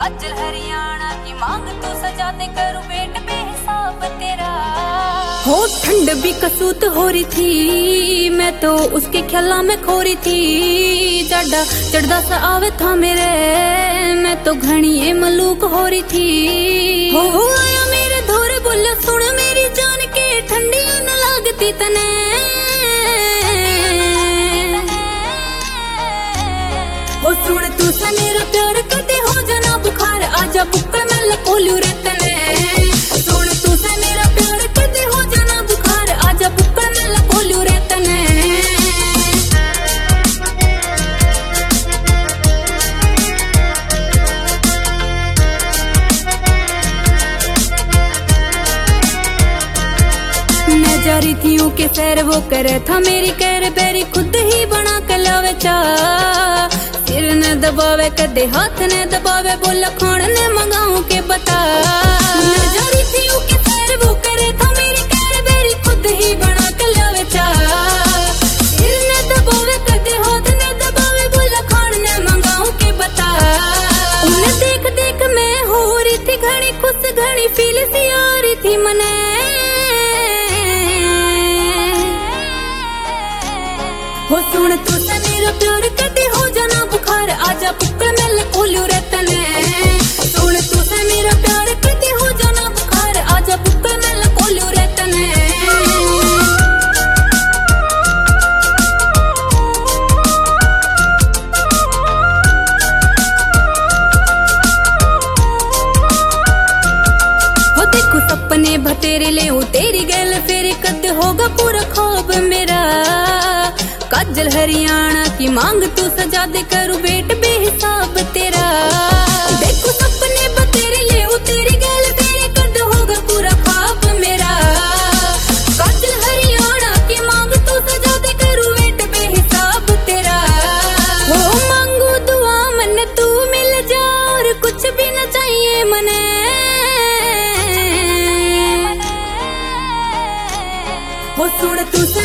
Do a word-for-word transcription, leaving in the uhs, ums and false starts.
अज्जल हरियाणा की मांग तू सजा दे, करूं वेट बेहिसाब तेरा। हो ठंड भी कसूत हो रही थी, मैं तो उसके ख्याला में खो रही थी। जाडा चढ़दा सा आवे था मेरे, मैं तो घनी मलूक हो रही थी। हो आया मेरे धोरे बोला सुन मेरी जान के, ठंडी न लागती तने। हो सुन तू सा मेरा प्यार कदे हो जाना बुखार, आजा बुक्कड़ में लकोलू रे तने। सुन तू सा मेरा प्यार कदे हो जाना बुखार, आजा बुक्कड़ में लकोलू रे तने। मैं जा रही थी के सैर वो करे था मेरी कैर बैरी, खुद ही बना के लावे चा। सिर ने दबावे कदे हाथ ने दबावे, बोला खान ने मंगाऊं के बता। मैं जा रही थी के सैर वो करे था मेरी कैर बैरी, खुद ही बना के लावे चा। सिर ने दबावे कदे हाथ ने दबावे, बोला खान ने मंगाऊं के बता। उन्हें देख देख मैं हो रही थी घड़ी खुश, घड़ी फील सी आ रही थी मने। हो सुन तू सा मेरा प्यार कदे हो जाना बुखार, आजा बुक्कड़ में लकोलू रे तने। सुन तू सा मेरा प्यार कदे हो जाना बुखार, आजा बुक्कड़ में लकोलू रे तने। हो देखो सपने बतेरे ले तेरी गैल फेरे, कद होगा पूरा ख्वाब मेरा। काजल हरियाणा की मांग तू सजा दे, करूं वेट बेहिसाब तेरा। देखो सपने बतेरे ले तेरी गैल तेरे, कद होगा पूरा ख्वाब मेरा। काजल हरियाणा की मांग तू सजा दे, करूं वेट बेहिसाब तेरा। हो मांगू दुआ मन तू मिल जा, और कुछ भी न चाहिए मने। हो सुन तू